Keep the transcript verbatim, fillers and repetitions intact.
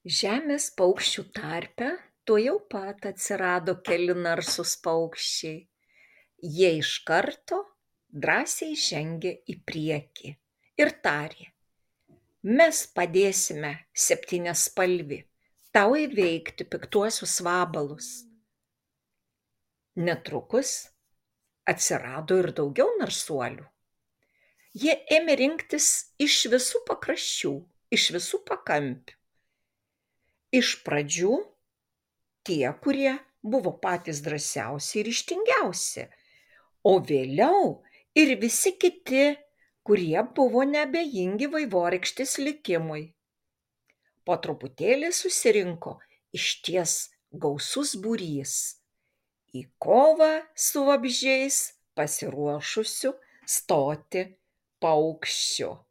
Žemės paukščių tarpe tuojau pat atsirado keli narsūs paukščiai. Jie iš karto drąsiai žengė į priekį ir tarė: mes padėsime septyniaspalvį tau įveikti piktuosius vabalus. Netrukus atsirado ir daugiau narsuolių. Jie ėmė rinktis iš visų pakraščių, iš visų pakampių. Iš pradžių tie, kurie buvo patys drąsiausi ir ryžtingiausi, o vėliau ir visi kiti, kurie buvo neabejingi vaivorykštės likimui. Po truputėlį susirinko išties gausus būrys į kovą su vabzdžiais pasiruošusių stoti paukščių.